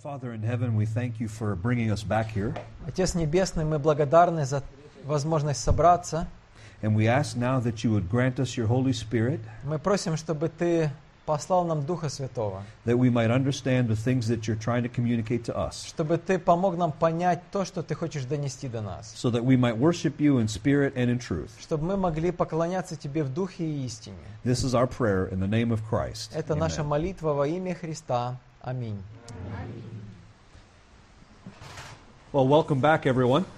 Father in heaven, we thank you for bringing us back here. Отец Небесный, мы благодарны за возможность собраться. And we ask now that you would grant us your Holy Spirit, Мы просим, чтобы Ты послал нам Духа Святого, that we might understand the things that you're trying to communicate to us, чтобы Ты помог нам понять то, что Ты хочешь донести до нас, so that we might worship you in spirit and in truth. чтобы мы могли поклоняться Тебе в Духе и истине. This is our prayer in the name of Christ. Это наша Amen. молитва во имя Христа. Аминь. Well, welcome back, everyone.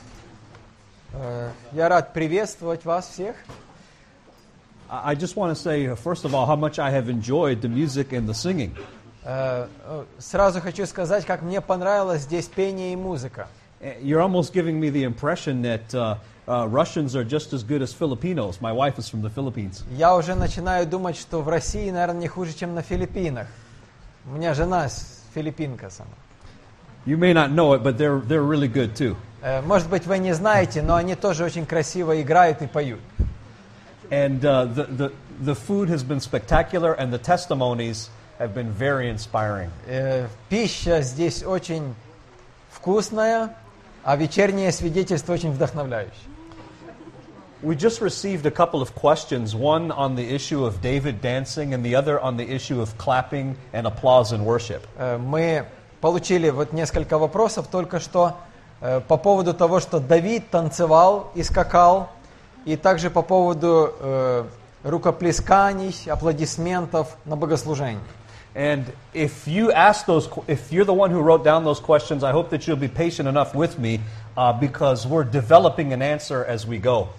Я рад приветствовать вас всех. I just want to say, first of all, how much I have enjoyed the music and the singing. Сразу хочу сказать, как мне понравилось здесь пение и музыка. You're almost giving me the impression that Russians are just as good as Filipinos. My wife is from the Philippines. Я уже начинаю думать, что в России, наверное, не хуже, чем на Филиппинах. У меня жена филиппинка сама. You may not know it, but they're really good too. Может быть, вы не знаете, но они тоже очень красиво играют и поют. And the food has been spectacular, and the testimonies have been very inspiring. Пища здесь очень вкусная, а вечернее свидетельство очень вдохновляющее. We just received a couple of questions, one on the issue of David dancing and the other on the issue of clapping and applause in worship. Мы получили вот несколько вопросов только что по поводу того, что Давид танцевал и скакал, и также по поводу рукоплесканий, аплодисментов на богослужении. And if you're the one who wrote down those questions, I hope that you'll be patient enough with me because we're developing an answer as we go.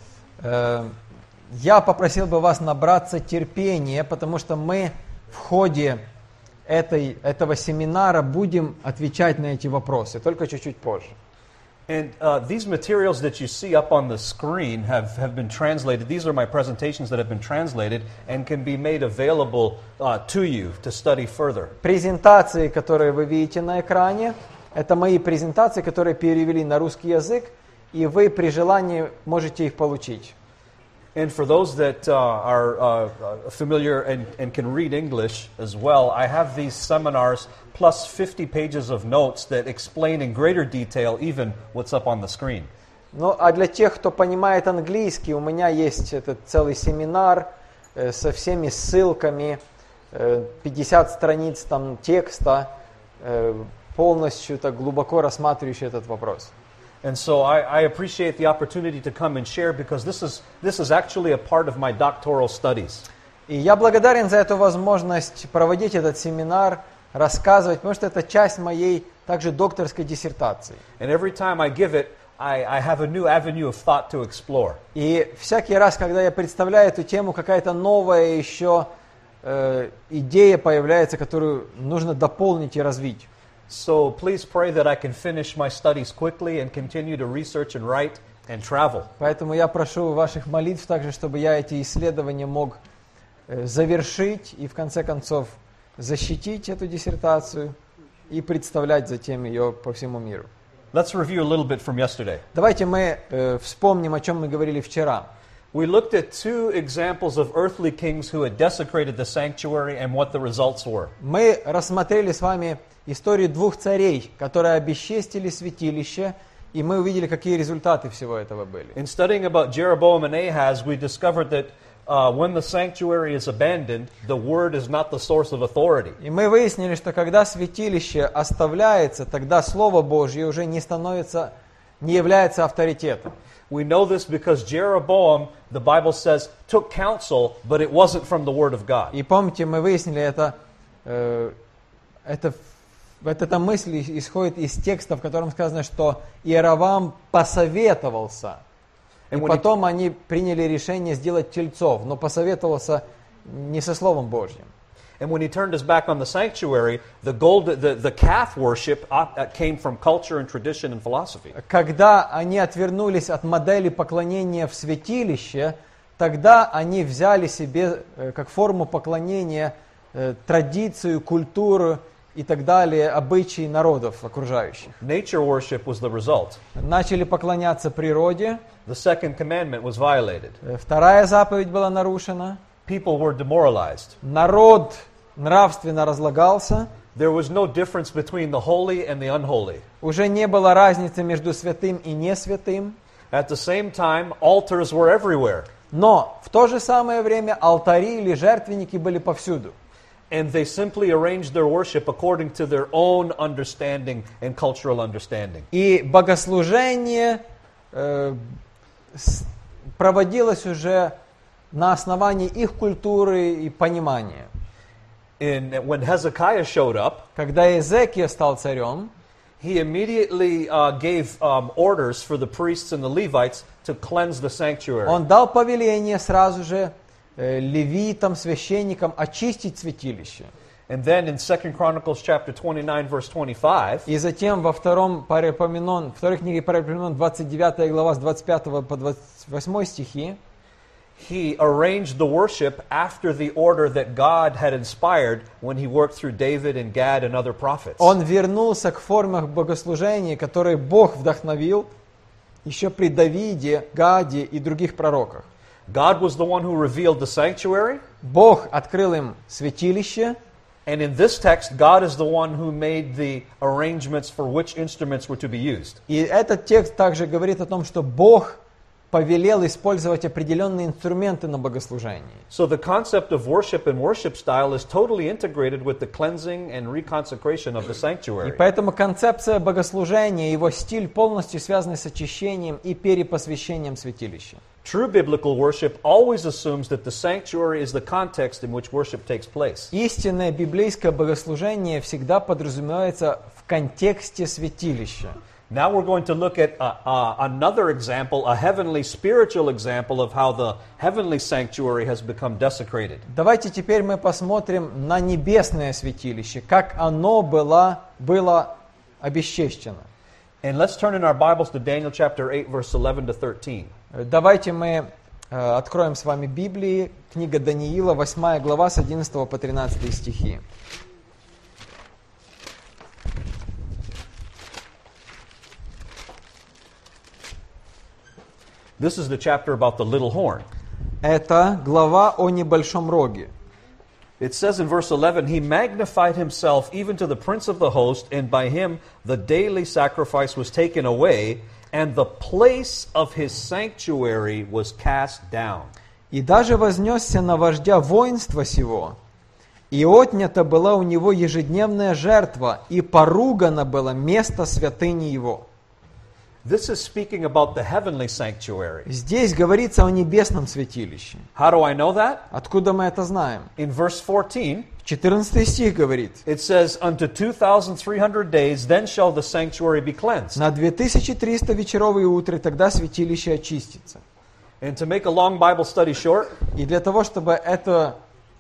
Я попросил бы вас набраться терпения, потому что мы в ходе этого семинара будем отвечать на эти вопросы, только чуть-чуть позже. And these materials that you see up on the screen have been translated. These are my presentations that have been translated and can be made available to you to study further. Презентации, которые вы видите на экране, это мои презентации, которые перевели на русский язык, и вы при желании можете их получить. And for those that are familiar and can read English as well, I have these seminars plus 50 pages of notes that explain in greater detail even what's up on the screen. Ну, а для тех, кто понимает английский, у меня есть этот целый семинар со всеми ссылками, 50 страниц там текста, полностью так глубоко рассматривающий этот вопрос. And so I appreciate the opportunity to come and share because this is actually a part of my doctoral studies. И я благодарен за эту возможность проводить этот семинар, рассказывать, потому что это часть моей также докторской диссертации. And every time I give it, I have a new avenue of thought to explore. И всякий раз, когда я представляю эту тему, какая-то новая еще идея появляется, которую нужно дополнить и развить. So please pray that I can finish my studies quickly and continue to research and write and travel. Поэтому я прошу ваших молитв также, чтобы я эти исследования мог завершить и в конце концов защитить эту диссертацию и представлять затем ее по всему миру. Let's review a little bit from yesterday. Давайте мы вспомним, о чем мы говорили вчера. We looked at two examples of earthly kings who had desecrated the sanctuary and what the results were. Мы рассмотрели с вами историю двух царей, которые обесчестили святилище, и мы увидели, какие результаты всего этого были. In studying about Jeroboam and Ahaz, we discovered that when the sanctuary is abandoned, the word is not the source of authority. И мы выяснили, что когда святилище оставляется, тогда Слово Божье уже не является авторитетом. We know this because Jeroboam, the Bible says, took counsel, but it wasn't from the word of God. И помните, мы выяснили, эта мысль исходит из текста, в котором сказано, что Иеровам посоветовался. И потом они приняли решение сделать тельцов, но посоветовался не со Словом Божьим. And when he turned his back on the sanctuary, the calf worship came from culture and tradition and philosophy. Когда они отвернулись от модели поклонения в святилище, тогда они взяли себе как форму поклонения традицию, культуру и так далее, обычаи народов окружающих. Nature worship was the result. Начали поклоняться природе. The second commandment was violated. Вторая заповедь была нарушена. People were demoralized. Народ нравственно разлагался. there was no difference between the holy and the unholy. Уже не было разницы между святым и не святым. At the same time, altars were everywhere. Но в то же самое время алтари или жертвенники были повсюду. And they simply arranged their worship according to their own understanding and cultural understanding. И богослужение проводилось уже на основании их культуры и понимания. And when Hezekiah showed up, Когда Иезекия стал царем, he immediately gave orders for the priests and the Levites to cleanse the sanctuary. он дал повеление сразу же левитам, священникам очистить святилище. And then in 2 Chronicles chapter 29, verse 25, И затем во второй книге Паралипоменон, 29 глава с 25 по 28 стихи, he arranged the worship after the order that God had inspired when he worked through David and Gad and other prophets. он вернулся к формах богослужения, которые Бог вдохновил еще при Давиде, Гаде и других пророках. God was the one who revealed the sanctuary, Бог открыл им святилище, and in this text, God is the one who made the arrangements for which instruments were to be used. и этот текст также говорит о том, что Бог повелел использовать определенные инструменты на богослужении. So the concept of worship and worship style is totally integrated with the cleansing and reconsecration of the И sanctuary. поэтому концепция богослужения, его стиль полностью связаны с очищением и перепосвящением святилища. True biblical worship always assumes that the sanctuary is the context in which worship takes place. Истинное библейское богослужение всегда подразумевается в контексте святилища. Now we're going to look at another example, a heavenly spiritual example of how the heavenly sanctuary has become desecrated. Давайте теперь мы посмотрим на небесное святилище, как оно было обесчещено. And let's turn in our Bibles to Daniel chapter 8, verse 11 to 13. Давайте мы откроем с вами Библии, книга Даниила, 8 глава с 11 по 13 стихи. This is the chapter about the little horn. Это глава о небольшом роге. It says in verse 11, he magnified himself even to the prince of the host, and by him the daily sacrifice was taken away, and the place of his sanctuary was cast down. И даже вознесся на вождя воинства сего, и отнята была у него ежедневная жертва, и поругано было место святыни его. This is speaking about the heavenly sanctuary. Здесь говорится о небесном святилище. How do I know that? Откуда мы это знаем? In verse 14, 14 стих говорит: it says, unto 2,300 days, then shall the sanctuary be cleansed. на 2300 вечеров и утро тогда святилище очистится. And to make a long Bible study short, И для того, чтобы эту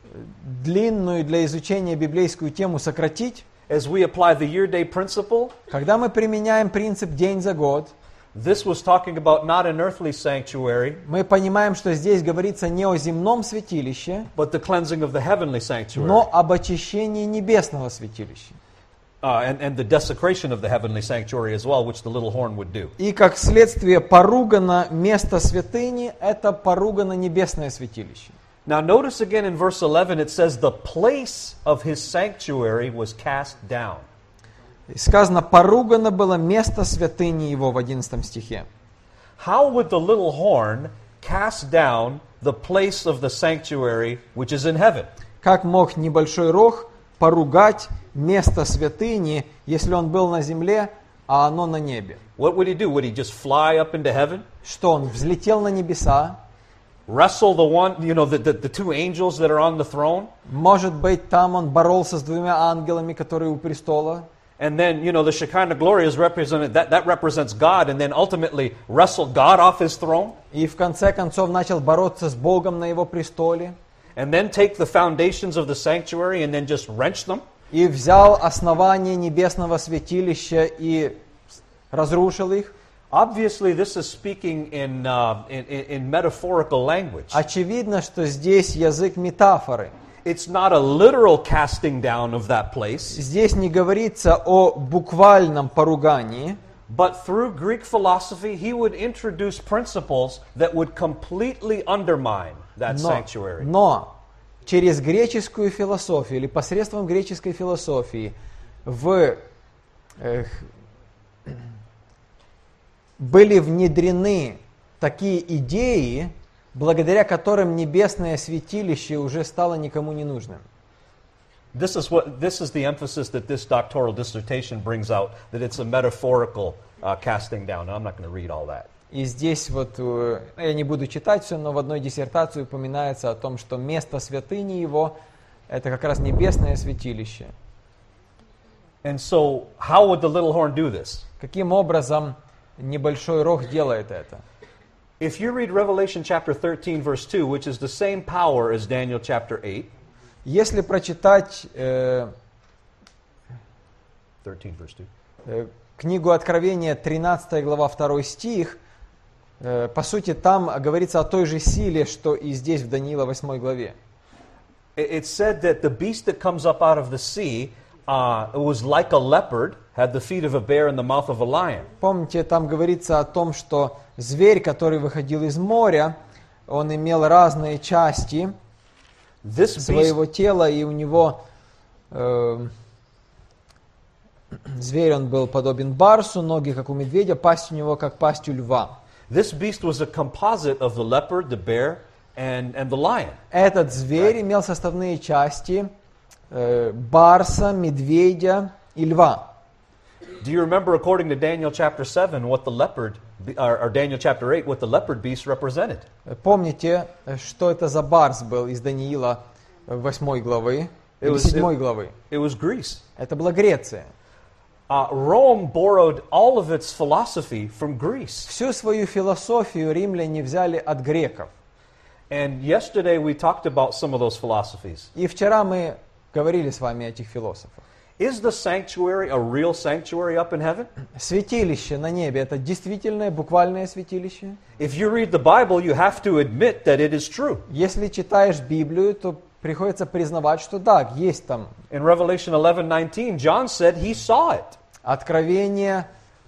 длинную для изучения библейскую тему сократить, as we apply the year-day principle, когда мы применяем принцип день за год, this was talking about not an earthly sanctuary, мы понимаем, что здесь говорится не о земном святилище, but the cleansing of the heavenly sanctuary, но об очищении небесного святилища. and the desecration of the heavenly sanctuary as well, which the little horn would do. И как следствие поругано место святыни, это поругано небесное святилище. Now notice again in verse 11, it says, the place of his sanctuary was cast down. Сказано, поругано было место святыни его в 11 стихе. How would the little horn cast down the place of the sanctuary which is in heaven? Как мог небольшой рог поругать место святыни, если он был на земле, а оно на небе? What would he do? Would he just fly up into heaven? Что он взлетел на небеса? Wrestle the one, the two angels that are on the throne? Может быть, там он боролся с двумя ангелами, которые у престола? And then, the Shekinah glory is represented, that represents God, and then ultimately wrestle God off his throne? И в конце концов начал бороться с Богом на его престоле? And then take the foundations of the sanctuary and then just wrench them? И взял основание небесного святилища и разрушил их? Obviously, this is speaking in metaphorical language. Очевидно, что здесь язык метафоры. It's not a literal casting down of that place, Здесь не говорится о буквальном поругании, but through Greek philosophy, he would introduce principles that would completely undermine that sanctuary. но через греческую философию или посредством греческой философии были внедрены такие идеи, благодаря которым небесное святилище уже стало никому не нужным. This is the emphasis that this doctoral dissertation brings out, that it's a metaphorical casting down. And I'm not going to read all that. И здесь вот, я не буду читать все, но в одной диссертации упоминается о том, что место святыни его – это как раз небесное святилище. And so, how would the little horn do this? Каким образом небольшой рог делает это? If you read Revelation chapter 13, verse 2, which is the same power as Daniel chapter 8, Если прочитать 13, verse 2. Книгу Откровения, 13 глава, 2 стих, по сути, там говорится о той же силе, что и здесь в Даниила 8 главе. It said that the beast that comes up out of the sea was like a leopard, had the feet of a bear and the mouth of a lion. Помните, там говорится о том, что зверь, который выходил из моря, он имел разные части своего тела, и у него зверь, он был подобен барсу, ноги как у медведя, пасть у него как пасть у льва. This beast was a composite of the leopard, the bear, and the lion. Этот зверь имел составные части барса, медведя и льва. Do you remember, according to Daniel chapter 7, what the leopard, or Daniel chapter 8, what the leopard beast represented? Помните, что это за барс был из Даниила 8 главы, или 7 главы? It was Greece. Это была Греция. Rome borrowed all of its philosophy from Greece. Всю свою философию римляне взяли от греков. And yesterday we talked about some of those philosophies. И вчера мы говорили с вами о этих философах. Is the sanctuary a real sanctuary up in heaven? Святилище на небе – это действительное, буквальное святилище? If you read the Bible, you have to admit that it is true. Если читаешь Библию, то приходится признавать, что да, есть там. In Revelation 11:19, John said he saw it. Откровение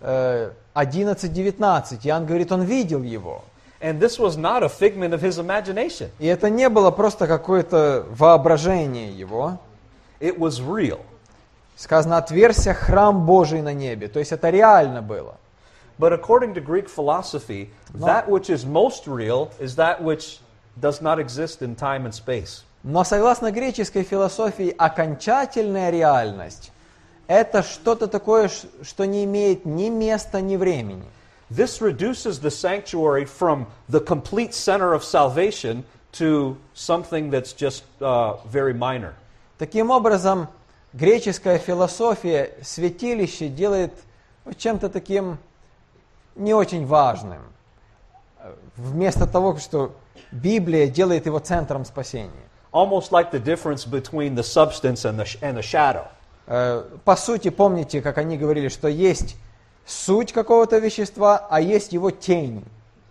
11:19. Иоанн говорит, он видел его. And this was not a figment of his imagination. И это не было просто какое-то воображение его. It was real. Сказано, отверзся храм Божий на небе. То есть это реально было. But according to Greek philosophy, that which is most real is that which does not exist in time and space. Но согласно греческой философии, окончательная реальность – это что-то такое, что не имеет ни места, ни времени. This reduces the sanctuary from the complete center of salvation to something that's just very minor. Таким образом, греческая философия святилище делает чем-то таким не очень важным, вместо того, что Библия делает его центром спасения. Almost like the difference between the substance and the shadow. По сути, помните, как они говорили, что есть суть какого-то вещества, а есть его тень.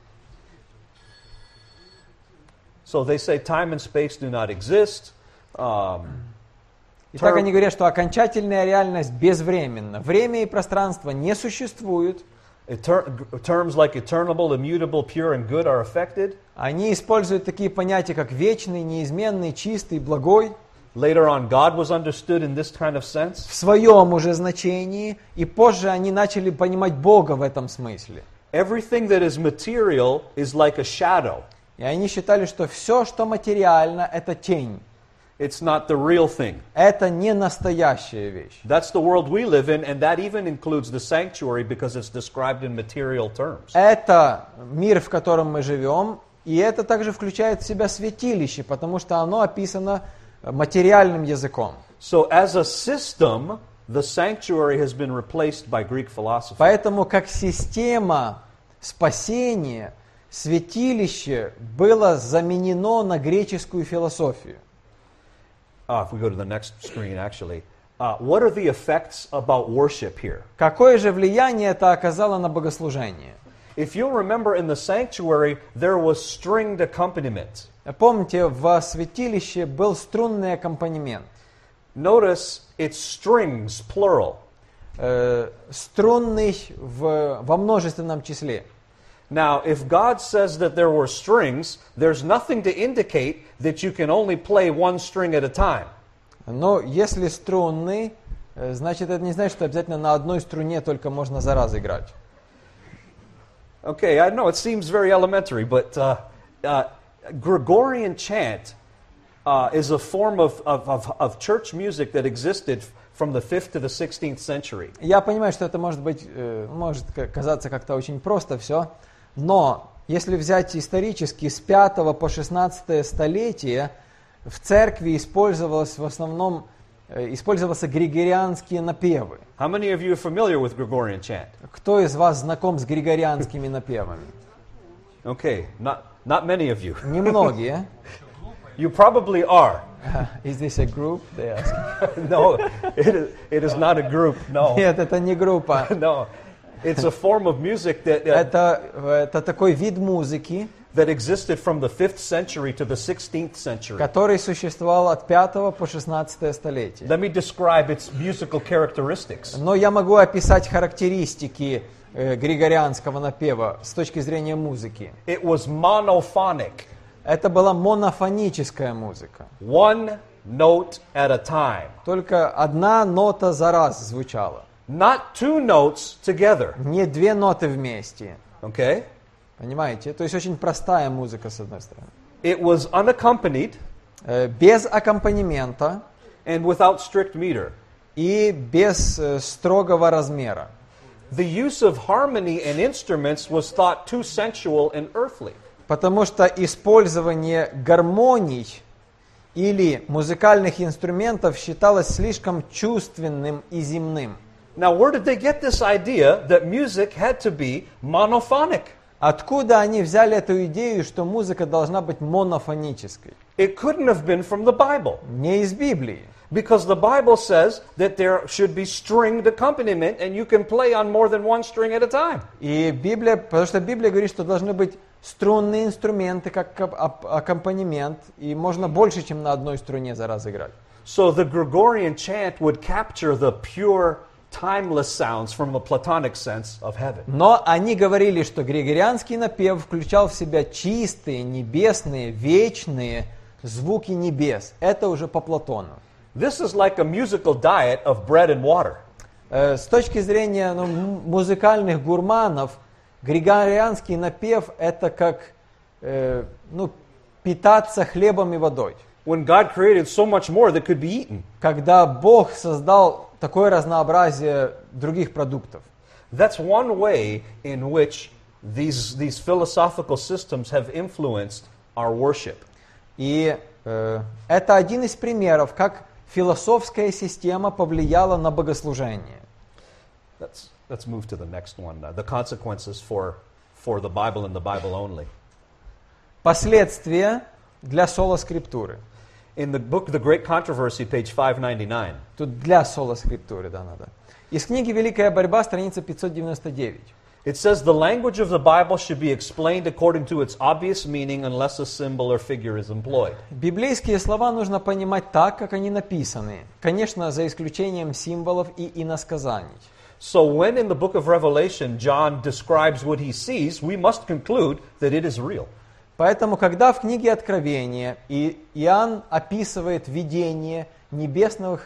So they say time and space do not exist. Итак, они говорят, что окончательная реальность безвременна. Время и пространство не существуют. Terms like eternal, immutable, pure, and good are affected. Они используют такие понятия, как вечный, неизменный, чистый, благой. Later on, God was understood in this kind of sense. В своем уже значении, и позже они начали понимать Бога в этом смысле. Everything that is material is like a shadow. И они считали, что все, что материально, это тень. It's not the real thing. Это не настоящая вещь. That's the world we live in, and that even includes the sanctuary because it's described in material terms. Это мир, в котором мы живем, и это также включает в себя святилище, потому что оно описано материальным языком. So as a system, the sanctuary has been replaced by Greek philosophy. Поэтому как система спасения, святилище было заменено на греческую философию. If we go to the next screen, actually, what are the effects about worship here? Какое же влияние это оказало на богослужение? If you'll remember, in the sanctuary there was stringed accompaniment. Помните, в святилище был струнный аккомпанемент. Notice it's strings, plural. Струнный во множественном числе. Now, if God says that there were strings, there's nothing to indicate that you can only play one string at a time. Но если струнный, значит это не значит, что обязательно на одной струне только можно за раз играть. Okay, I know it seems very elementary, but Gregorian chant is a form of church music that existed from the 5th to the 16th century. Я понимаю, что это может казаться как-то очень просто все, но если взять исторически с 5 по 16 столетие, в церкви использовался григорианские напевы. How many of you are familiar with Gregorian chant? Кто из вас знаком с григорианскими напевами? Okay, not many of you. Немногие. You probably are. Is this a group? They ask. No, it is not a group. No. Нет, это не группа. No, it's a form of music that Это такой вид музыки, that existed from the 5th century to the 16th century. который существовал от 5 по 16 столетие. Let me describe its musical characteristics. Но я могу описать характеристики григорианского напева с точки зрения музыки. It was monophonic. Это была монофоническая музыка. One note at a time. Только одна нота за раз звучала. Not two notes together. Не две ноты вместе. Okay? Понимаете? То есть очень простая музыка, с одной стороны. It was unaccompanied Без аккомпанемента and without strict meter. и без строгого размера. The use of harmony and instruments was thought too sensual and earthly. Потому что использование гармоний или музыкальных инструментов считалось слишком чувственным и земным. Now, where did they get this idea that music had to be monophonic? Откуда они взяли эту идею, что музыка должна быть монофонической? It couldn't have been from the Bible, Не из Библии. because the Bible says that there should be stringed accompaniment and you can play on more than one string at a time. Потому что Библия говорит, что должны быть струнные инструменты как аккомпанемент, и можно больше, чем на одной струне за раз играть. So the Gregorian chant would capture the pure, timeless sounds from a Platonic sense of heaven. Но они говорили, что григорианский напев включал в себя чистые, небесные, вечные звуки небес. Это уже по Платону. This is like a musical diet of bread and water. С точки зрения музыкальных гурманов, григорианский напев это как питаться хлебом и водой. When God created so much more that could be eaten. Когда Бог создал такое разнообразие других продуктов. That's one way in which these philosophical systems have influenced our worship. И это один из примеров, как философская система повлияла на богослужение. Let's move to the next one. The consequences for the Bible and the Bible only. Последствия для соло-скриптуры. In the book The Great Controversy, page 599. Тут для соло-скриптуры, да, надо. Из книги «Великая борьба», страница 599. It says the language of the Bible should be explained according to its obvious meaning unless a symbol or figure is employed. Библейские слова нужно понимать так, как они написаны. Конечно, за исключением символов и иносказаний. So when in the book of Revelation John describes what he sees, we must conclude that it is real. Поэтому, когда в книге Откровения Иоанн описывает видение небесных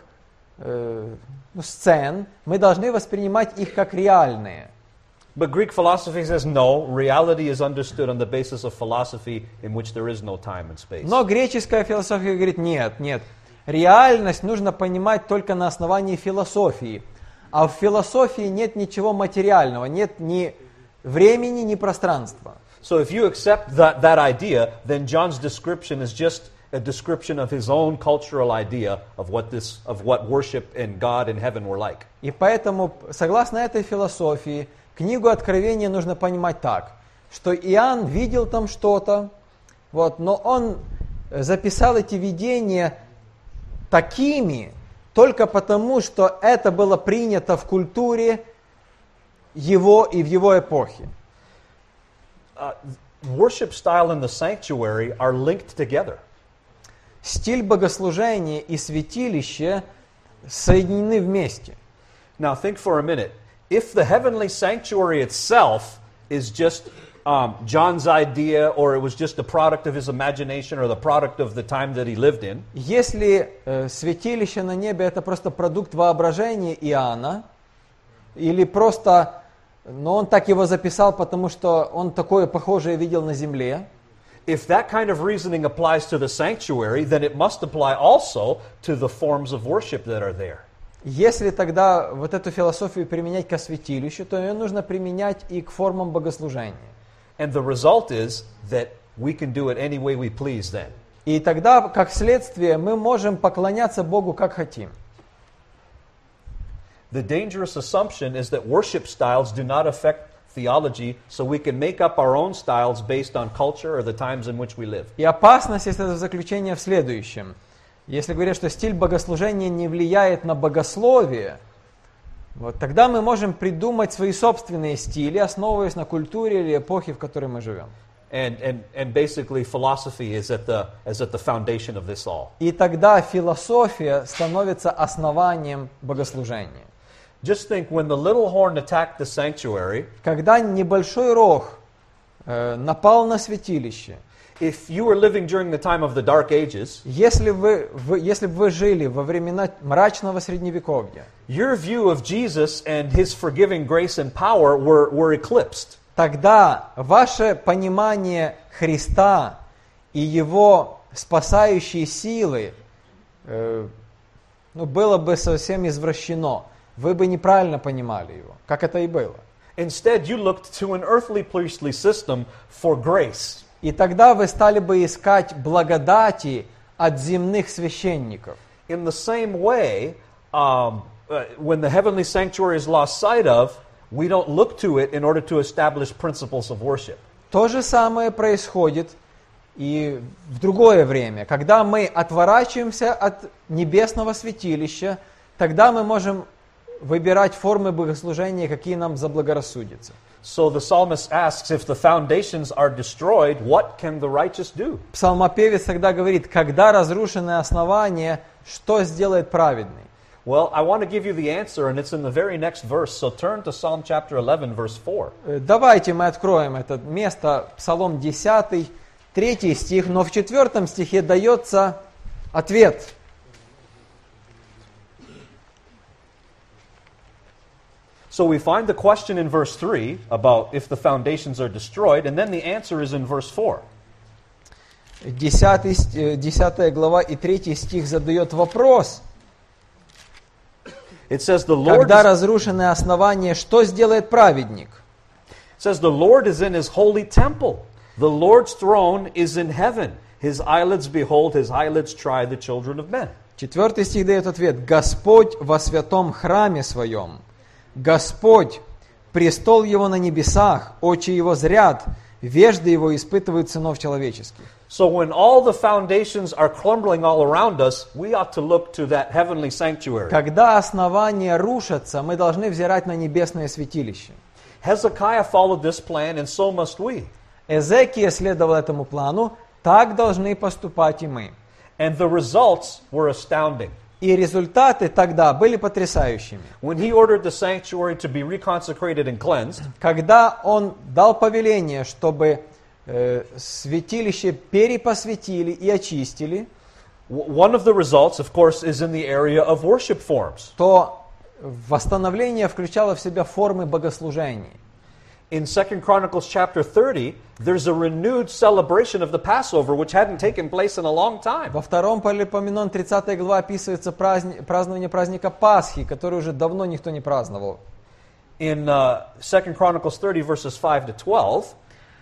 сцен, мы должны воспринимать их как реальные. But Greek philosophy says no, reality is understood on the basis of philosophy in which there is no time and space. Но греческая философия говорит, нет, реальность нужно понимать только на основании философии. А в философии нет ничего материального, нет ни времени, ни пространства. So if you accept that idea, then John's description is just a description of his own cultural idea of what worship and God in heaven were like. И поэтому, согласно этой философии, книгу Откровения нужно понимать так, что Иоанн видел там что-то, но он записал эти видения такими только потому, что это было принято в культуре его и в его эпохе. Worship style in the sanctuary are linked together. Стиль богослужения и святилище соединены вместе. Now think for a minute. If the heavenly sanctuary itself is just John's idea, or it was just the product of his imagination, or the product of the time that he lived in. Если святилище на небе это просто продукт воображения Иоанна, или просто, но он так его записал, потому что он такое похожее видел на земле, If that kind of reasoning applies to the sanctuary, then it must apply also to the forms of worship that are there. если тогда вот эту философию применять ко святилищу, то ее нужно применять и к формам богослужения. And the result is that we can do it any way we please then. И тогда, как следствие, мы можем поклоняться Богу как хотим. The dangerous assumption is that worship styles do not affect theology, so we can make up our own styles based on culture or the times in which we live. И опасность этого заключения в следующем. Если говорят, что стиль богослужения не влияет на богословие, вот, тогда мы можем придумать свои собственные стили, основываясь на культуре или эпохе, в которой мы живем. And basically philosophy is at the foundation of this all. И тогда философия становится основанием богослужения. Just think, when the little horn attacked the sanctuary, Когда небольшой рог напал на святилище, if you were living during the time of the Dark Ages, если бы вы жили во времена мрачного Средневековья, your view of Jesus and his forgiving grace and power were eclipsed. тогда ваше понимание Христа и Его спасающие силы было бы совсем извращено. Вы бы неправильно понимали его, как это и было. Instead, you looked to an earthly priestly system for grace. И тогда вы стали бы искать благодати от земных священников. In the same way, when the heavenly sanctuary is lost sight of, we don't look to it in order to establish principles of worship. То же самое происходит и в другое время. Когда мы отворачиваемся от небесного святилища, тогда мы можем выбирать формы богослужения, какие нам заблагорассудятся. So the psalmist asks, if the foundations are destroyed, what can the righteous do? Псалмопевец тогда говорит, когда разрушены основания, что сделает праведный? Well, I want to give you the answer, and it's in the very next verse. So turn to Psalm chapter 11, verse 4. Давайте мы откроем это место, Псалом 10, 3 стих, но в 4 стихе дается ответ. So we find the question in verse 3 about if the foundations are destroyed, and then the answer is in verse 4. 10 глава и 3 стих задает вопрос. It says, the Lord Когда разрушены основания, что сделает праведник? It says, the Lord is in his holy temple. The Lord's throne is in heaven. His eyelids behold, his eyelids try the children of men. 4 стих дает ответ. Господь во святом храме своем. Господь, престол Его на небесах, очи Его зрят, вежды Его испытывают сынов человеческих. So when all the foundations are crumbling all around us, we ought to look to that heavenly sanctuary. Когда основания рушатся, мы должны взирать на небесное святилище. Hezekiah followed this plan, and so must we. Эзекия следовал этому плану, так должны поступать и мы. And the results were astounding. И результаты тогда были потрясающими. When he ordered the sanctuary to be reconsecrated and cleansed, Когда он дал повеление, чтобы святилище перепосвятили и очистили, one of the results, of course, is in the area of worship forms. то восстановление включало в себя формы богослужений. In 2 Chronicles chapter 30, there's a renewed celebration of the Passover, which hadn't taken place in a long time. Во 2 Паралипоменон 30 глава описывается празднование праздника Пасхи, который уже давно никто не праздновал. In 2 Chronicles 30, verses 5 to 12,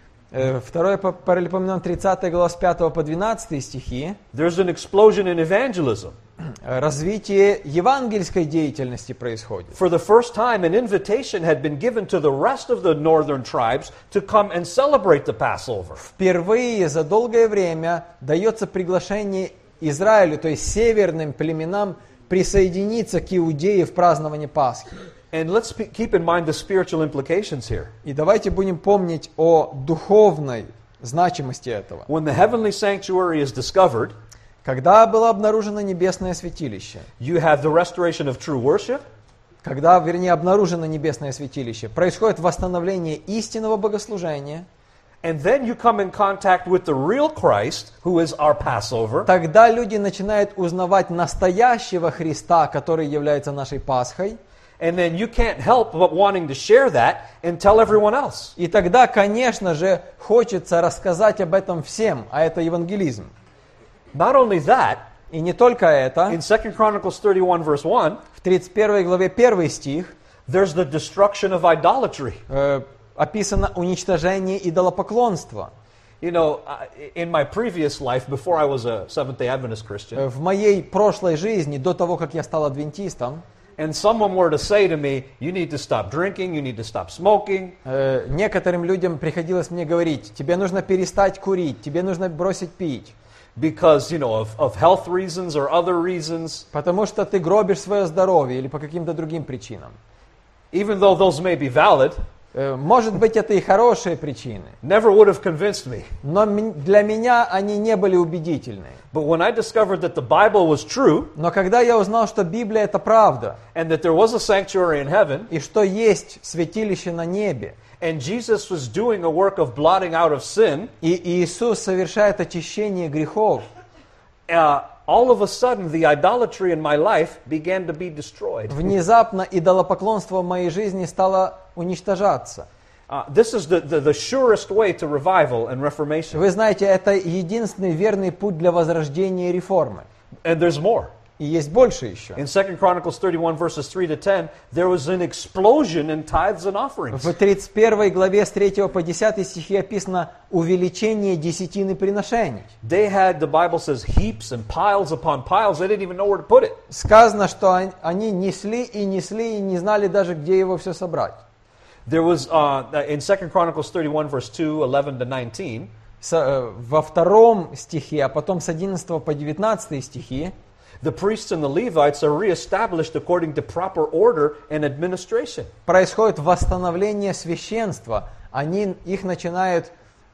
2 Паралипоменон 30 глава с 5 по 12 стихи, there's an explosion in evangelism. развитие евангельской деятельности происходит. For the first time, an invitation had been given to the rest of the northern tribes to come and celebrate the Passover. Впервые за долгое время дается приглашение Израилю, то есть северным племенам, присоединиться к Иудее в праздновании Пасхи. And let's keep in mind the spiritual implications here. И давайте будем помнить о духовной значимости этого. When the heavenly sanctuary is discovered, Когда было обнаружено небесное святилище, you have the restoration of true worship, когда, вернее, обнаружено небесное святилище, происходит восстановление истинного богослужения, and then you come in contact with the real Christ, who is our Passover, тогда люди начинают узнавать настоящего Христа, который является нашей Пасхой. and then you can't help but wanting to share that and tell everyone else. И тогда, конечно же, хочется рассказать об этом всем, а это евангелизм. Not only that, И не только это. in 2 Chronicles 31 verse 1, В 31 главе 1 стих there's the destruction of idolatry. Описано уничтожение идолопоклонства. You know, in my previous life, before I was a Seventh-day Adventist Christian, В моей прошлой жизни, до того, как я стал адвентистом, and someone were to say to me, you need to stop drinking, you need to stop smoking, некоторым людям приходилось мне говорить, тебе нужно перестать курить, тебе нужно бросить пить, because, you know, of health reasons or other reasons, потому что ты гробишь свое здоровье или по каким-то другим причинам. even though those may be valid, Может быть, это и хорошие причины, never would have convinced me. но для меня они не были убедительны. But when I discovered that the Bible was true, Но когда я узнал, что Библия это правда, and that there was a sanctuary in heaven, и что есть святилище на небе, and Jesus was doing a work of blotting out of sin, и Иисус совершает очищение грехов, all of a sudden the idolatry in my life began to be destroyed. внезапно идолопоклонство в моей жизни стало уничтожаться. This is the surest way to revival and reformation. Вы знаете, это единственный верный путь для возрождения и реформы. And there's more. И есть больше еще. In 2 Chronicles 31 verses 3 to 10, there was an explosion in tithes and offerings. В 31 главе с 3 по 10 стихи описано увеличение десятины приношений. They had, the Bible says, heaps and piles upon piles. They didn't even know where to put it. Сказано, что они несли и не знали даже, где его все собрать. There was, in 2 Chronicles 31 verse 2, 11 to 19, Во втором стихе, а потом с 11 по 19 стихи, the priests and the Levites are reestablished according to proper order and administration. происходит восстановление священства. Их начинают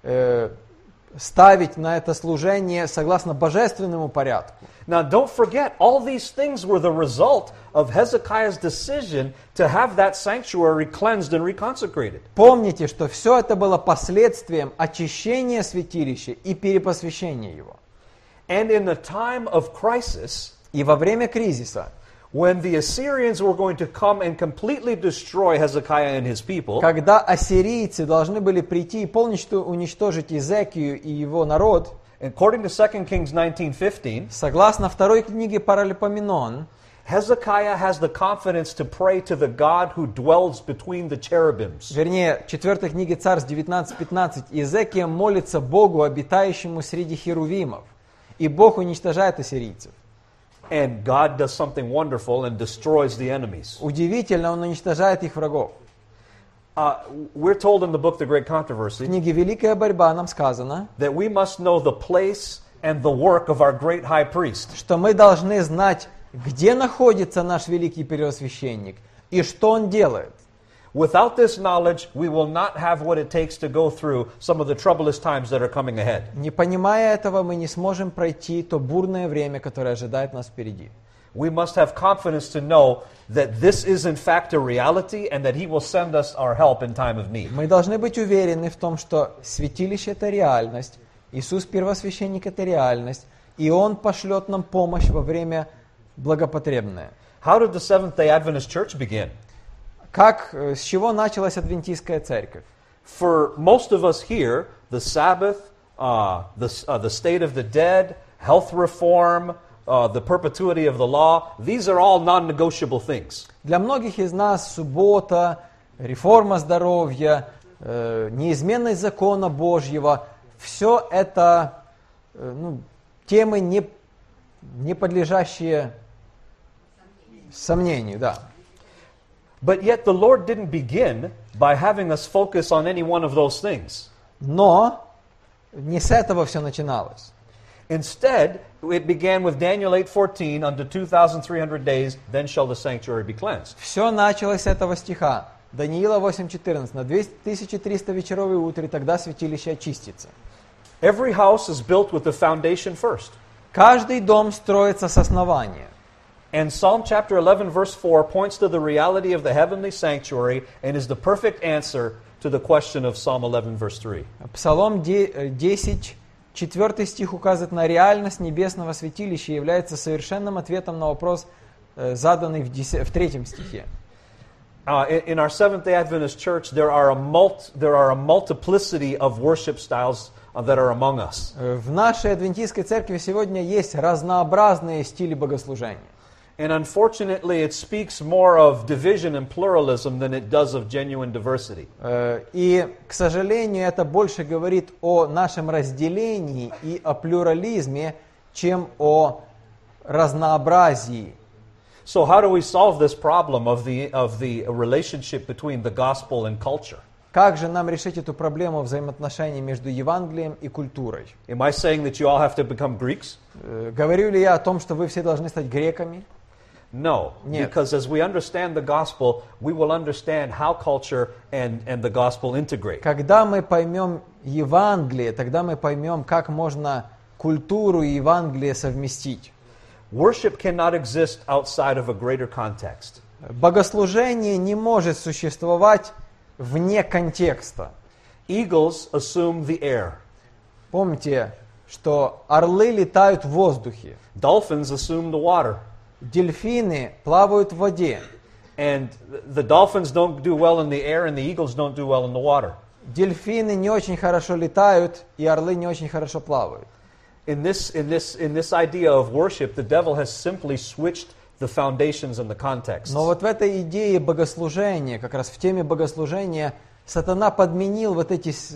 ставить на это служение согласно божественному порядку. Now don't forget, all these things were the result of Hezekiah's decision to have that sanctuary cleansed and reconsecrated. Помните, что все это было последствием очищения святилища и перепосвящения его. And in the time of crisis, И во время кризиса, when the Assyrians were going to come and completely destroy Hezekiah and his people, когда ассирийцы должны были прийти и полностью уничтожить Иезекию и его народ, according to 2 Kings 19:15, согласно второй книге Паралипоменон, Hezekiah has the confidence to pray to the God who dwells between the cherubims. вернее, 4 книге Царств 19:15, Иезекия молится Богу, обитающему среди херувимов, и Бог уничтожает ассирийцев. And God does something wonderful and destroys the enemies. Удивительно, Он уничтожает их врагов. We're told in the book The Great В Controversy книге «Великая борьба» нам сказано, that we must know the place and the work of our great high priest. что мы должны знать, где находится наш великий первосвященник и что он делает. Without this knowledge, we will not have what it takes to go through some of the troublous times that are coming ahead. Не понимая этого, мы не сможем пройти то бурное время, которое ожидает нас впереди. We must have confidence to know that this is in fact a reality and that He will send us our help in time of need. Мы должны быть уверены в том, что святилище – это реальность, Иисус первосвященник – это реальность, и Он пошлет нам помощь во время благопотребное. How did the Seventh-day Adventist Church begin? С чего началась адвентистская церковь? For most of us here, the Sabbath, the state of the dead, health reform, the perpetuity of the law, these are all non-negotiable things. Для многих из нас суббота, реформа здоровья, неизменность закона Божьего, все это темы, не подлежащие сомнению, да. But yet the Lord didn't begin by having us focus on any one of those things. Но не с этого все начиналось. Instead, it began with Daniel 8:14, unto 2,300 days, then shall the sanctuary be cleansed. Все началось с этого стиха. Даниила 8:14. На 2300 вечеров и утре, тогда святилище очистится. Every house is built with the foundation first. Каждый дом строится с основания. And Psalm chapter 11 verse 4 points to the reality of the heavenly sanctuary and is the perfect answer to the question of Psalm 11, verse 3. Псалом 10, 4 стих указывает на реальность небесного святилища и является совершенным ответом на вопрос, заданный в 3 стихе. In our Seventh-day Adventist Church, there are a multiplicity of worship styles that are among us. В нашей адвентистской церкви сегодня есть разнообразные стили богослужения. And unfortunately, it speaks more of division and pluralism than it does of genuine diversity. И, к сожалению, это больше говорит о нашем разделении и о плюрализме, чем о разнообразии. So how do we solve this problem of the relationship between the gospel and culture? Как же нам решить эту проблему взаимоотношений между Евангелием и культурой? Am I saying that you all have to become Greeks? Говорю ли я о том, что вы все должны стать греками? No, Нет. because as we understand the gospel, we will understand how culture and the gospel integrate. Когда мы поймем Евангелие, тогда мы поймем, как можно культуру и Евангелие совместить. Worship cannot exist outside of a greater context. Богослужение не может существовать вне контекста. Eagles assume the air. Помните, что орлы летают в воздухе, Dolphins assume the water. дельфины плавают в воде. And the dolphins don't do well in the air and the eagles don't do well in the water. Дельфины не очень хорошо летают, и орлы не очень хорошо плавают. In this idea of worship, the devil has simply switched the foundations and the context. Но вот в этой идее богослужения, как раз в теме богослужения, сатана подменил вот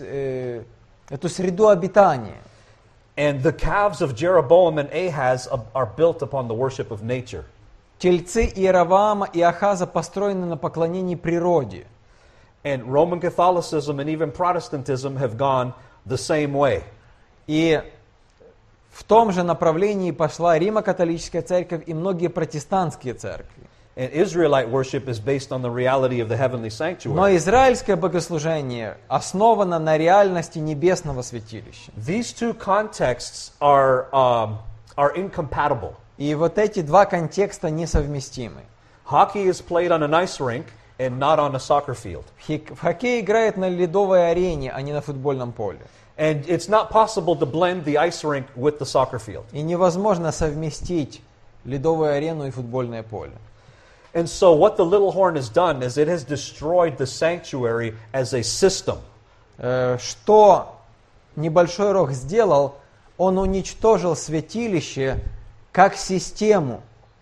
эту среду обитания. And the calves of Jeroboam and Ahaz are built upon the worship of nature. Тельцы Иеровоама и Ахаза построены на поклонении природе. And Roman Catholicism and even Protestantism have gone the same way. И в том же направлении пошла Римо-католическая церковь и многие протестантские церкви. And Israelite worship is based on the reality of the heavenly sanctuary. Но израильское богослужение основано на реальности небесного святилища. These two contexts are incompatible. И вот эти два контекста несовместимы. Hockey is played on an ice rink and not on a soccer field. В хоккей играют на ледовой арене, а не на футбольном поле. And it's not possible to blend the ice rink with the soccer field. И невозможно совместить ледовую арену и футбольное поле. And so what the little horn has done is it has destroyed the sanctuary as a system. Что небольшой рог сделал, он уничтожил святилище как систему.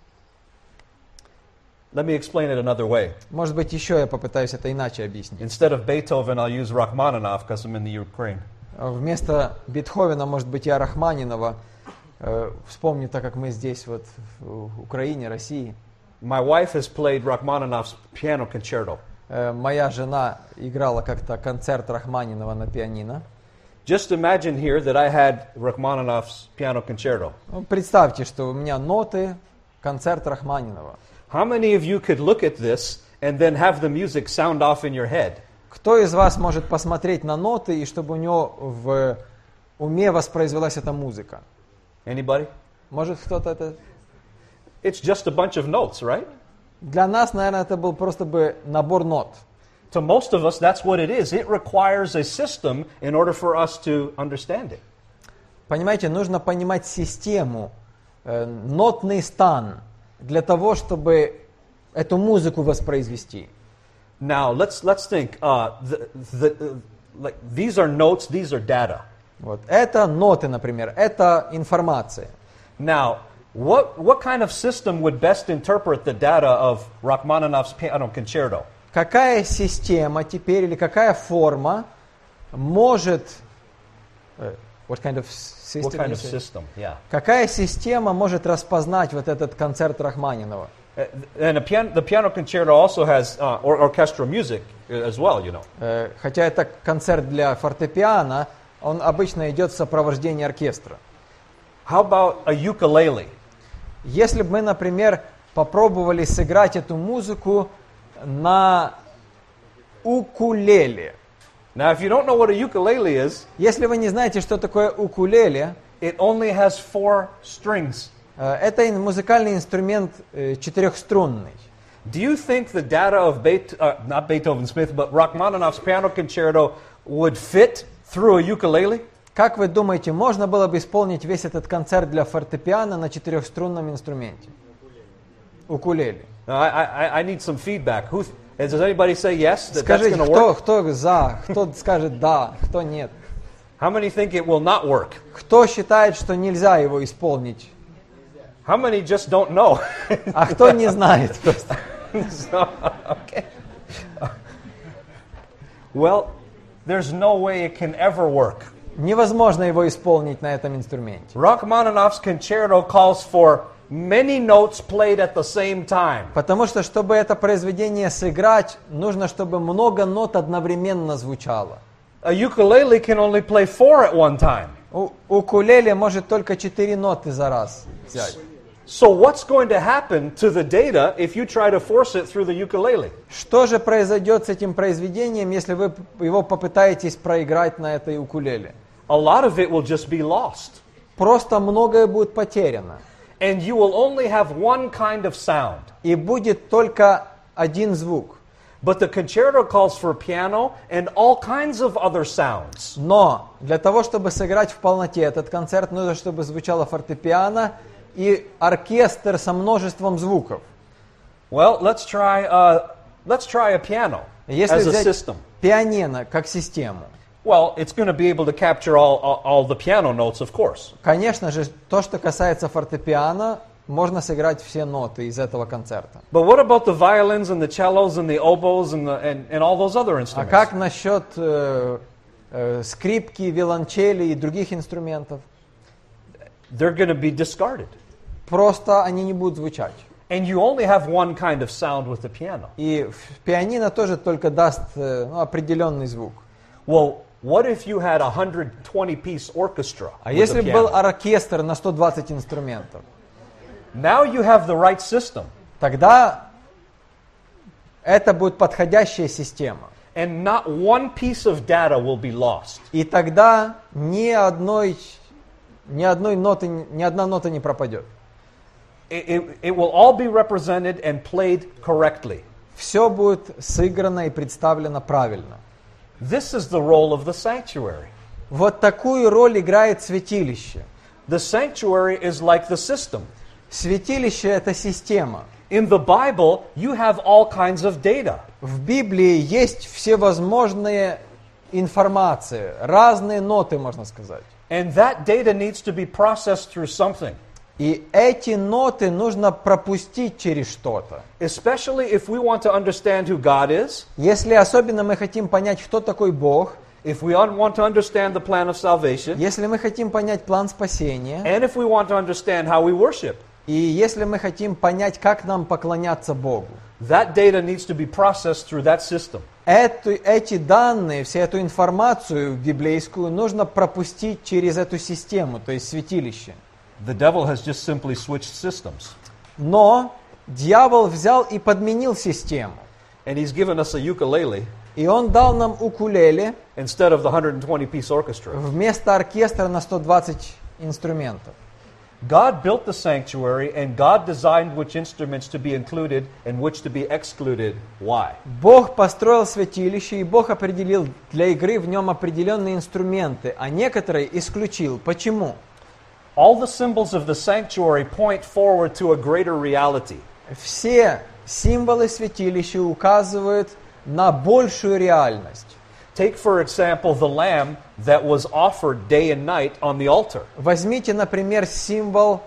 Let me explain it another way. Может быть, еще я попытаюсь это иначе объяснить. Instead of Beethoven, I'll use Rachmaninoff because I'm in the Ukraine. Вместо Бетховена, может быть, я Рахманинова. Вспомню, так как мы здесь, вот, в Украине, России. My wife has played Rachmaninoff's piano concerto. Моя жена играла как-то концерт Рахманинова на пианино. Just imagine here that I had Rachmaninoff's piano concerto. Представьте, что у меня ноты, концерт Рахманинова. How many of you could look at this and then have the music sound off in your head? Кто из вас может посмотреть на ноты, и чтобы у него в уме воспроизвелась эта музыка? Anybody? Может кто-то это... It's just a bunch of notes, right? Для нас, наверное, это был просто бы набор нот. To most of us, that's what it is. It requires a system in order for us to understand it. Понимаете, нужно понимать систему, нотный стан, для того, чтобы эту музыку воспроизвести. Now, let's think. Like these are notes, these are data. Вот. Это ноты, например, это информация. Now, what kind of system would best interpret the data of Rachmaninoff's piano concerto? Какая система теперь или какая форма может... What kind of system? What kind of system? Yeah. Какая система может распознать вот этот концерт Рахманинова? And the piano concerto also has orchestral music as well, you know. Хотя это концерт для фортепиано, он обычно идет в сопровождении оркестра. How about a ukulele? Если бы мы, например, попробовали сыграть эту музыку на укулеле. Now, if you don't know what a ukulele is, Если вы не знаете, что такое укулеле, it only has 4 strings. это музыкальный инструмент четырехструнный. Do you think the data of not Beethoven Smith, but Rachmaninoff's piano concerto would fit through a ukulele? Как вы думаете, можно было бы исполнить весь этот концерт для фортепиано на четырехструнном инструменте? Укулеле. I need some feedback. Does anybody say yes, that's Скажите, going to work? кто за, кто скажет да, кто нет? How many think it will not work? Кто считает, что нельзя его исполнить? How many just don't know? А кто не знает просто? So, okay. Well, there's no way it can ever work. Невозможно его исполнить на этом инструменте. Rachmaninoff's concerto calls for many notes played at the same time. Потому что, чтобы это произведение сыграть, нужно, чтобы много нот одновременно звучало. A ukulele can only play 4 at one time. Укулеле может только 4 ноты за раз взять. So what's going to happen to the data if you try to force it through the ukulele? Что же произойдет с этим произведением, если вы его попытаетесь проиграть на этой укулеле? A lot of it will just be lost. Просто многое будет потеряно. And you will only have one kind of sound. И будет только один звук. But the concerto calls for piano and all kinds of other sounds. Но для того, чтобы сыграть в полноте этот концерт, нужно, чтобы звучало фортепиано и оркестр со множеством звуков. Well, let's try a piano Если as a взять system. пианино как систему, Well, it's going to be able to capture all the piano notes, of course. конечно же, то, что касается фортепиано, можно сыграть все ноты из этого концерта. But what about the violins and the cellos and the oboes and all those other А instruments? как насчет скрипки, виолончели и других инструментов? They're going to be discarded. Просто они не будут звучать. And you only have one kind of sound with the piano. И пианино тоже только даст определенный звук. Well, what if you had a 120-piece orchestra А with если the был piano? оркестр на 120 инструментов? Now you have the right system. Тогда это будет подходящая система. And not one piece of data will be lost. И тогда ни одна нота не пропадет. It will all be represented and played correctly. Все будет сыграно и представлено правильно. This is the role of the sanctuary. Вот такую роль играет святилище. The sanctuary is like the system. Святилище – это система. In the Bible, you have all kinds of data. В Библии есть всевозможные информации, разные ноты, можно сказать. And that data needs to be processed through something. И эти ноты нужно пропустить через что-то. Especially if we want to understand who God is, Если особенно мы хотим понять, кто такой Бог, if we want to understand the plan of salvation, если мы хотим понять план спасения, and if we want to understand how we worship, и если мы хотим понять, как нам поклоняться Богу, that data needs to be processed through that system. эти данные, всю эту информацию библейскую нужно пропустить через эту систему, то есть святилище. The devil has just simply switched systems. Но дьявол взял и подменил систему. And he's given us a ukulele И он дал нам укулеле instead of the 120-piece orchestra. вместо оркестра на 120 инструментов. God built the sanctuary and God designed which instruments to be included and which to be excluded. Why? Бог построил святилище, и Бог определил для игры в нем определенные инструменты, а некоторые исключил. Почему? All the symbols of the sanctuary point forward to a greater reality. Все символы святилища указывают на большую реальность. Take, for example, the lamb that was offered day and night on the altar. Возьмите, например, символ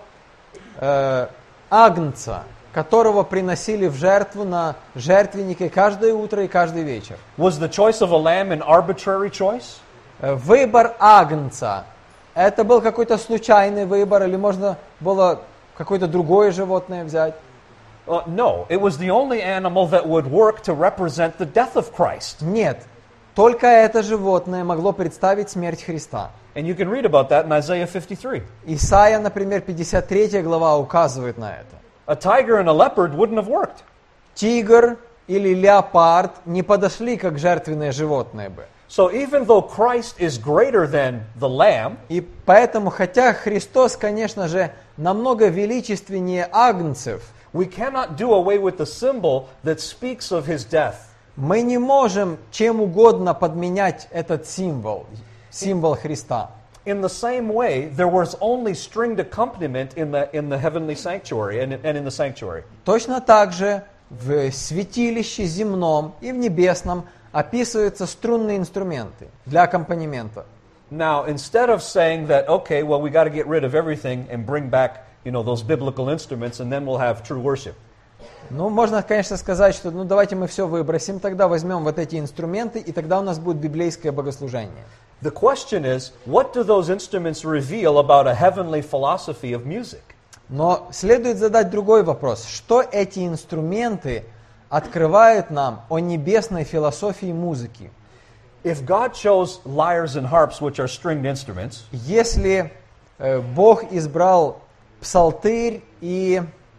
агнца, которого приносили в жертву на жертвеннике каждое утро и каждый вечер. Was the choice of a lamb an arbitrary choice? Выбор агнца – это был какой-то случайный выбор, или можно было какое-то другое животное взять? No, it was the only animal that would work to represent the death of Christ. Нет, только это животное могло представить смерть Христа. And you can read about that in Isaiah 53. Исайя, например, 53 глава указывает на это. A tiger and a leopard wouldn't have worked. Тигр или леопард не подошли как жертвенные животные бы. So even though Christ is greater than the lamb, И поэтому, хотя Христос, конечно же, намного величественнее агнцев, We cannot do away with the symbol that speaks of his death. Мы не можем чем угодно подменять этот символ, символ Христа. In the same way, there was only stringed accompaniment in the heavenly sanctuary and in the sanctuary. Точно так же в святилище земном и в небесном описываются струнные инструменты для аккомпанемента. Now, instead of saying that, okay, well, we got to get rid of everything and bring back, those biblical instruments, and then we'll have true worship. Ну, можно, конечно, сказать, что давайте мы все выбросим, тогда возьмем вот эти инструменты, и тогда у нас будет библейское богослужение. The question is, what do those instruments reveal about a heavenly philosophy of music? Но следует задать другой вопрос. Что эти инструменты открывают нам о небесной философии музыки? If God chose lyres and harps, which are stringed instruments, Если Бог избрал псалтырь и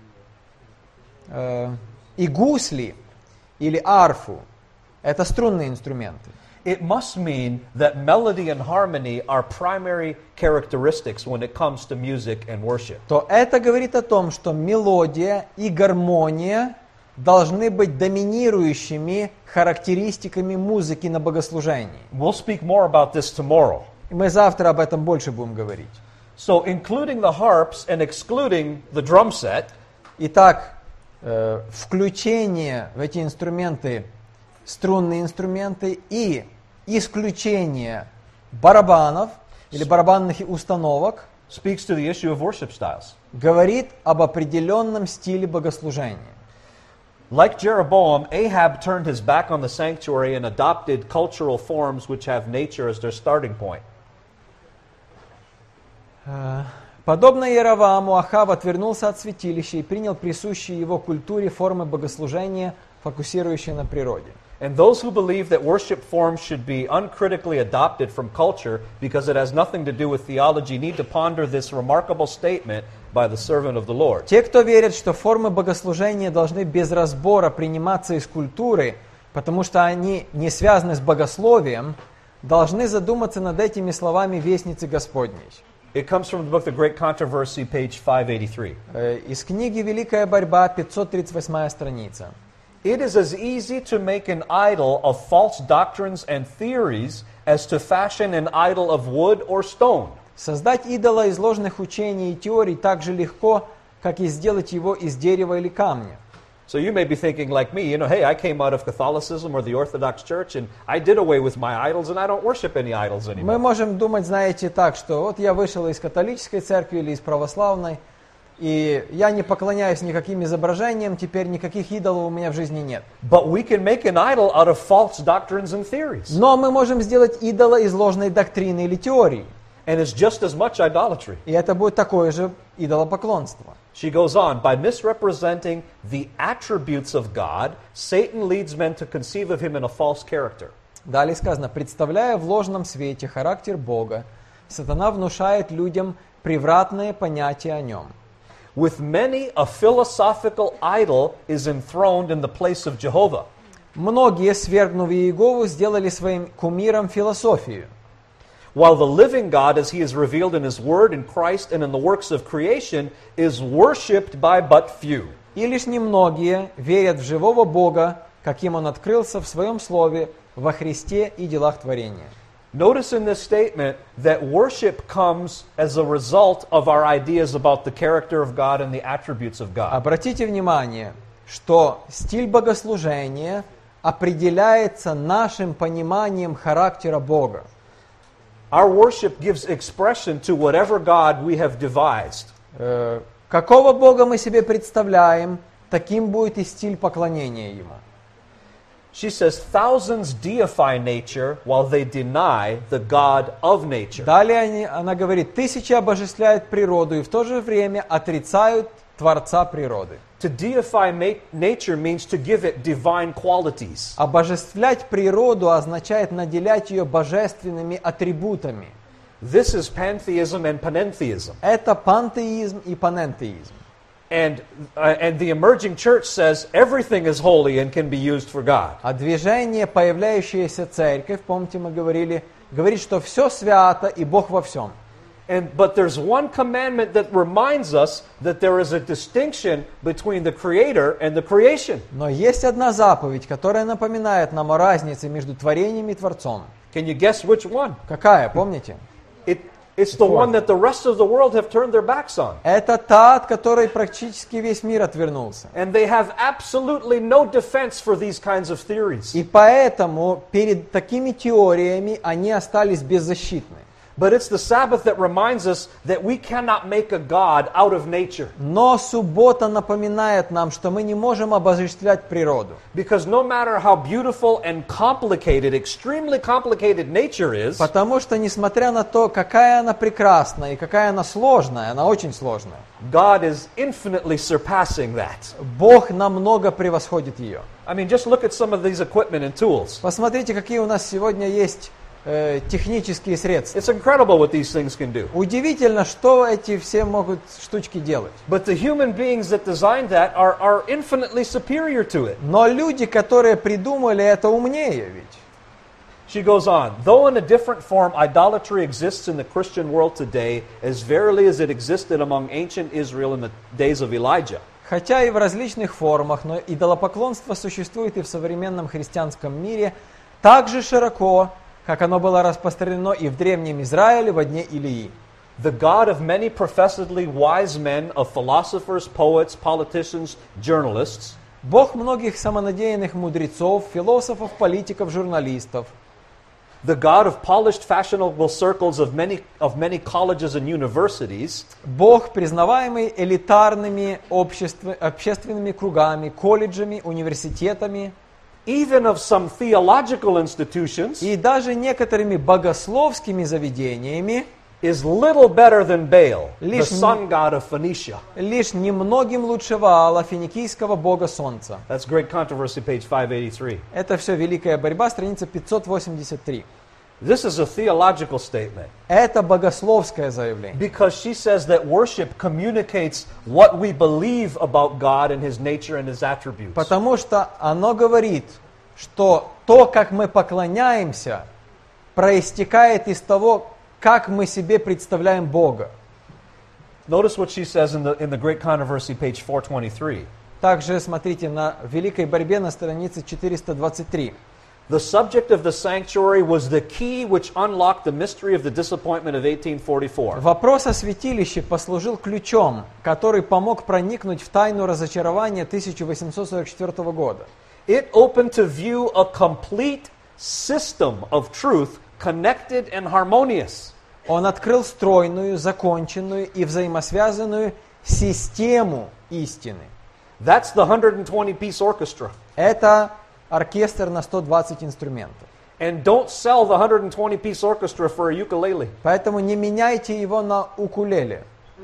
гусли или арфу, это струнные инструменты, it must mean that melody and harmony are primary characteristics when it comes to music and worship. то это говорит о том, что мелодия и гармония должны быть доминирующими характеристиками музыки на богослужении. We'll speak more about this tomorrow. И мы завтра об этом больше будем говорить. So, including the harps and excluding the drum set, Итак, включение в эти инструменты, струнные инструменты и исключение барабанов или барабанных установок speaks to the issue of worship styles. говорит об определенном стиле богослужения. Like Jeroboam, Ahab turned his back on the sanctuary and adopted cultural forms which have nature as their starting point. Подобно Иеровоаму, Ахав отвернулся от святилища и принял присущие его культуре формы богослужения, фокусирующие на природе. And those who believe that worship forms should be uncritically adopted from culture because it has nothing to do with theology need to ponder this remarkable statement by the servant of the Lord. Те, кто верят, что формы богослужения должны без разбора приниматься из культуры, потому что они не связаны с богословием, должны задуматься над этими словами Вестницы Господней. It comes from the book The Great Controversy, page 583. Из книги «Великая борьба», 538 страница. It is as easy to make an idol of false doctrines and theories as to fashion an idol of wood or stone. Создать идола из ложных учений и теорий так же легко, как и сделать его из дерева или камня. So you may be thinking like me, hey, I came out of Catholicism or the Orthodox Church and I did away with my idols and I don't worship any idols anymore. Мы можем думать, знаете, так, что вот я вышел из католической церкви или из православной, и я не поклоняюсь никаким изображениям, теперь никаких идолов у меня в жизни нет. But we can make an idol out of false doctrines and theories. Но мы можем сделать идола из ложной доктрины или теории. And it's just as much idolatry. И это будет такое же идолопоклонство. She goes on, by misrepresenting the attributes of God, Satan leads men to conceive of him in a false character. Далее сказано, представляя в ложном свете характер Бога, сатана внушает людям превратное понятие о нем. With many, a philosophical idol is enthroned in the place of Jehovah. Многие, свергнув Иегову, сделали своим кумиром философию. While the living God, as he is revealed in his word, in Christ, and in the works of creation, is worshipped by but few. И лишь немногие верят в живого Бога, каким Он открылся в Своем Слове, во Христе и делах творения. Notice in this statement that worship comes as a result of our ideas about the character of God and the attributes of God. Обратите внимание, что стиль богослужения определяется нашим пониманием характера Бога. Our worship gives expression to whatever God we have devised. Какого Бога мы себе представляем, таким будет и стиль поклонения Ему. She says thousands deify nature while they deny the God of nature. Далее она говорит, тысячи обожествляют природу и в то же время отрицают Творца природы. To deify nature means to give it divine qualities. Обожествлять природу означает наделять ее божественными атрибутами. This is pantheism and panentheism. Это пантеизм и панентеизм. And the emerging church says everything is holy and can be used for God. А движение, появляющееся церковь, помните, мы говорили, говорит, что все свято и Бог во всем. But there's one commandment that reminds us that there is a distinction between the Creator and the creation. Но есть одна заповедь, которая напоминает нам о разнице между творением и Творцом. Can you guess which one? Какая, помните? It's the one that the rest of the world have turned their backs on. Это та, от которой практически весь мир отвернулся. And they have absolutely no defense for these kinds of theories. И поэтому перед такими теориями они остались беззащитны. But it's the Sabbath that reminds us that we cannot make a God out of nature. Но суббота напоминает нам, что мы не можем обожествлять природу. Because no matter how beautiful and complicated, extremely complicated nature is, Потому что, несмотря на то, какая она прекрасная и какая она сложная, она очень сложная, God is infinitely surpassing that. Бог намного превосходит ее. I mean, just look at some of these equipment and tools. Посмотрите, какие у нас сегодня есть технические средства. It's incredible what these things can do. Удивительно, что эти все могут штучки делать. But the human beings that designed that are infinitely superior to it. Но люди, которые придумали это, умнее ведь. She goes on, though in a different form idolatry exists in the Christian world today, as verily as it existed among ancient Israel in the days of Elijah. Хотя и в различных формах, но идолопоклонство существует и в современном христианском мире так же широко, как оно было распространено и в Древнем Израиле во дне Илии. The God of many professedly wise men, of philosophers, poets, politicians, journalists, Бог многих самонадеянных мудрецов, философов, политиков, журналистов. the God of polished fashionable circles of many colleges and universities, Бог, признаваемый элитарными общественными кругами, колледжами, университетами, even of some theological institutions, и даже некоторыми богословскими заведениями, is little better than Baal, the Лишь sun god of Phoenicia. лишь немногим лучше Ваала, финикийского бога солнца. That's Great Controversy, page 583. Это все великая борьба, страница 583. This is a theological statement Это богословское заявление. because she says that worship communicates what we believe about God and His nature and His attributes. Потому что оно говорит, что то, как мы поклоняемся, проистекает из того, как мы себе представляем Бога. Notice what she says in the Great Controversy, page 423. Также смотрите на великой борьбе на странице 423. The subject of the sanctuary was the key which unlocked the mystery of the disappointment of 1844. Вопрос о святилище послужил ключом, который помог проникнуть в тайну разочарования 1844 года. It opened to view a complete system of truth, connected and harmonious. Он открыл стройную, законченную и взаимосвязанную систему истины. That's the 120-piece orchestra. Это оркестр на 120 инструментов. And don't sell the 120-piece orchestra for a ukulele. Поэтому не меняйте его на укулеле.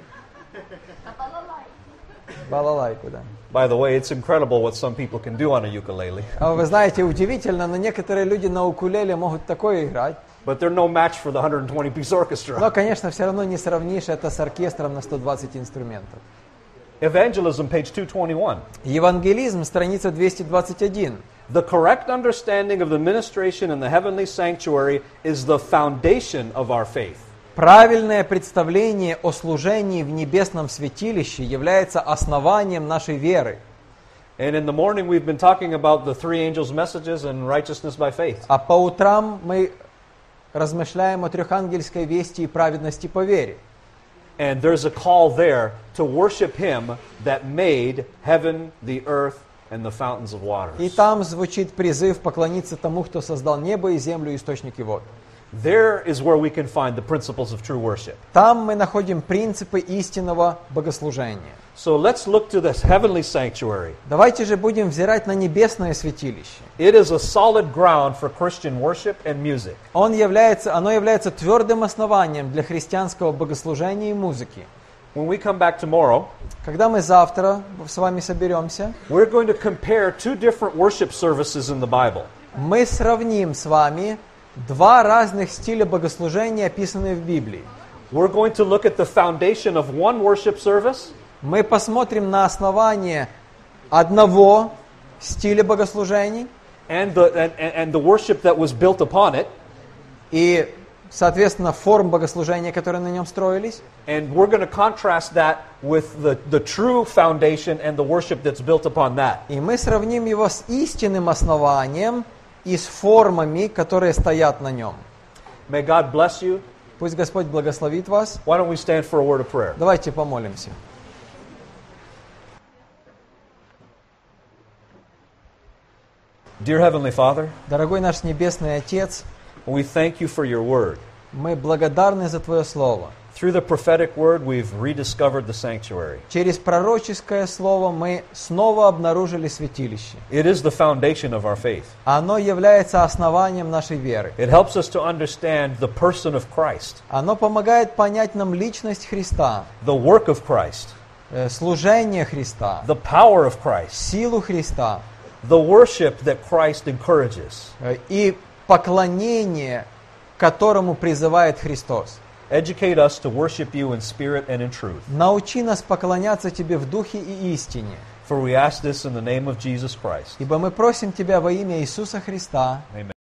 Балалайку, да. By the way, it's incredible what some people can do on a ukulele. А вы знаете, удивительно, но некоторые люди на укулеле могут такое играть. But they're no match for the 120-piece orchestra. Но, конечно, все равно не сравнишь это с оркестром на 120 инструментов. Evangelism, page 221. Евангелизм, страница 221. The correct understanding of the ministration in the heavenly sanctuary is the foundation of our faith. Правильное представление о служении в небесном святилище является основанием нашей веры. And in the morning we've been talking about the three angels' messages and righteousness by faith. А по утрам мы размышляем о трехангельской вести и праведности по вере. And there's a call there to worship Him that made heaven, the earth, and the fountains of waters. И там звучит призыв поклониться тому, кто создал небо и землю и источники вод. There is where we can find the principles of true worship. Там мы находим принципы истинного богослужения. So let's look to this heavenly sanctuary. Давайте же будем взирать на небесное святилище. It is a solid ground for Christian worship and music. Оно является твердым основанием для христианского богослужения и музыки. When we come back tomorrow, Когда мы завтра с вами соберемся, we're going to compare two different worship services in the Bible. мы сравним с вами два разных стиля богослужения, описанные в Библии. We're going to look at the foundation of one worship service Мы посмотрим на основание одного стиля богослужений and the worship that was built upon it. и соответственно, форм богослужения, которые на нем строились. And we're going to contrast that with the true foundation and the worship that's built upon that. И мы сравним его с истинным основанием и с формами, которые стоят на нем. May God bless you. Пусть Господь благословит вас. Why don't we stand for a word of prayer? Давайте помолимся. Dear Heavenly Father, Дорогой наш Небесный Отец, we thank you for your word. мы благодарны за Твое Слово. Through the prophetic word, we've rediscovered the sanctuary. Через пророческое Слово мы снова обнаружили святилище. It is the foundation of our faith. Оно является основанием нашей веры. It helps us to understand the person of Christ, Оно помогает понять нам личность Христа, the work of Christ, служение Христа, the power of Christ, силу Христа the worship that Christ encourages. и поклонение, к которому призывает Христос. Educate us to worship you in spirit and in truth. Научи нас поклоняться Тебе в духе и истине, For we ask this in the name of Jesus Christ. ибо мы просим Тебя во имя Иисуса Христа. Amen.